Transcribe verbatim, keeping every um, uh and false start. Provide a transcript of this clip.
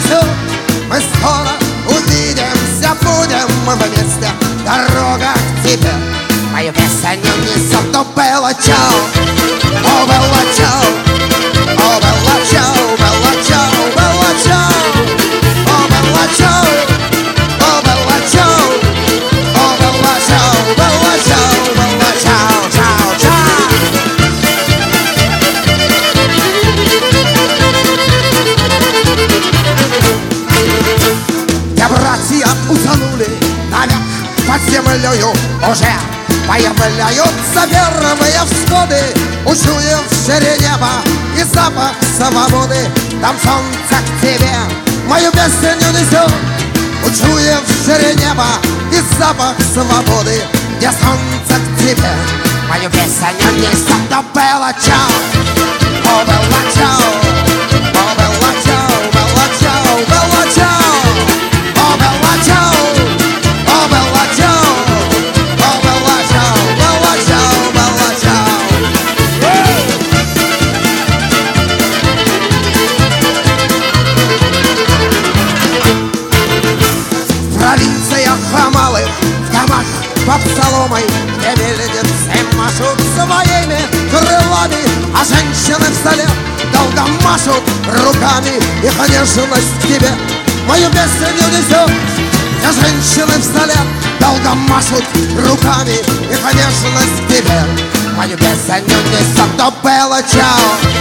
несет. Мы скоро увидимся, будем мы вместе. Дорога к тебе мою песню несет. О, Белла Чао, о, Белла Чао, о, Белла Чао, Белла Чао, Белла Чао, о, Белла Чао, о, Белла Чао, о, Белла Чао, Белла Чао, Белла Чао, Чао, Чао. Где братья утонули навек под землею, уже появляются первые всходы, учуявшие небо и запах свободы. Там солнце к тебе мою песню несет, учуявшие небо и запах свободы. Где солнце к тебе мою песню несет. О, Белла Чао, о, Белла Чао, о, Белла Чао, Белла Чао, Белла Чао, о, Белла Чао, о, Белла Чао, о, Белла Чао, Белла Чао, Белла Чао. В провинциях малых, в домах под соломой, где мельницы машут своими крылами, а женщины вслед долго машут руками. Их нежность к тебе мою песню несет. Где женщины вслед долго машут руками. Их нежность к тебе мою песню несет. О, Белла Чао,